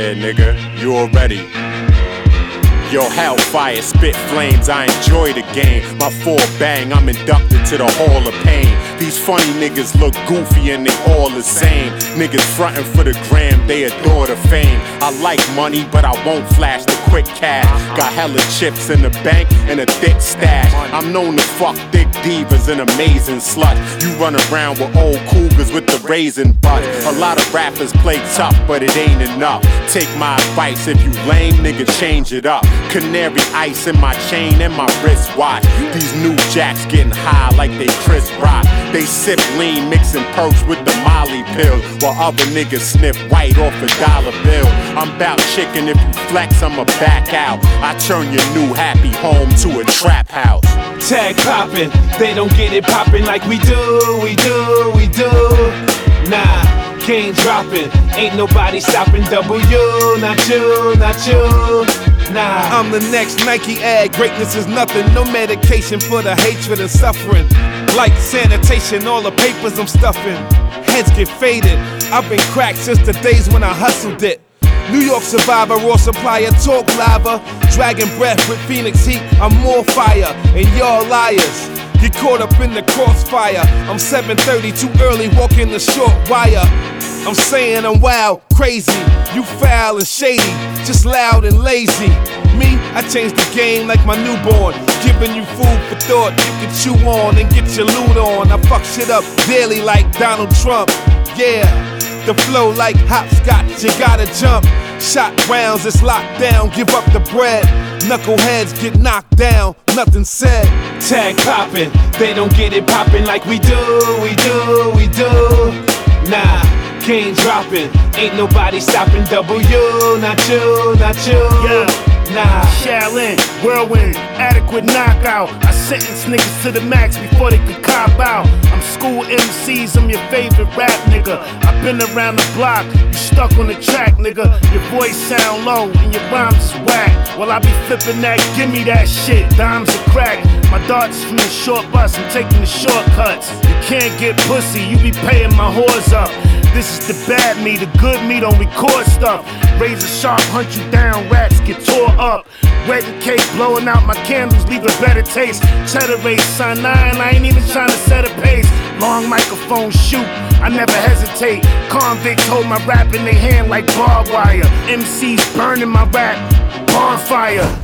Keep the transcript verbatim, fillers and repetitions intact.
Yeah, nigga, you already. Yo, hellfire, spit flames, I enjoy the game. My four bang, I'm inducted to the Hall of Pain. These funny niggas look goofy and they all the same. Niggas frontin' for the gram, they adore the fame. I like money, but I won't flash the quick cash. Got hella chips in the bank and a thick stash. I'm known to fuck thick divas and amazing sluts. You run around with old cougars with the raisin butt. A lot of rappers play tough, but it ain't enough. Take my advice, if you lame, nigga, change it up. Canary ice in my chain and my wristwatch. These new jacks getting high like they Chris Rock. They sip lean, mixing perks with the Molly pills, while other niggas sniff white off a dollar bill. I'm bout chicken, if you flex, I'ma back out. I turn your new happy home to a trap house. Tag poppin', they don't get it poppin' like we do, we do, we do. Nah, cane droppin', ain't nobody stoppin' W, not you, not you. Nah, I'm the next Nike ad. Greatness is nothing, no medication for the hatred and suffering. Like sanitation, all the papers I'm stuffing. Heads get faded. I've been cracked since the days when I hustled it. New York survivor, raw supplier, talk lava. Dragon breath with Phoenix heat, I'm more fire. And y'all liars, get caught up in the crossfire. I'm seven thirty, too early, walking the short wire. I'm saying I'm wild, crazy, you foul and shady, just loud and lazy. Me, I changed the game like my newborn, giving you food for thought you can chew on and get your loot on. I fuck shit up daily like Donald Trump, yeah. The flow like hopscotch, you gotta jump. Shot rounds, it's locked down, give up the bread. Knuckleheads get knocked down, nothing said. Tag poppin', they don't get it poppin' like we do, we do, we do. Nah, cane droppin', ain't nobody stoppin' W, not you, not you. Yeah. Nah, Shaolin, whirlwind, adequate knockout. I sentence niggas to the max before they could cop out. I'm school M Cs, I'm your favorite rap nigga. I've been around the block, you stuck on the track, nigga. Your voice sound low and your rhymes is whack. Well, I be flipping that, give me that shit, dimes are crack. My darts from the short bus, I'm taking the shortcuts. You can't get pussy, you be paying my whores up. This is the bad me, the good me don't record stuff. Razor sharp, hunt you down, rats get tore up. Wedding cake, blowing out my candles, leave a better taste. Cheddar race, son, nine, I ain't even trying to set a pace. Long microphone shoot, I never hesitate. Convicts hold my rap in their hand like barbed wire. M Cs burning my rap, bonfire.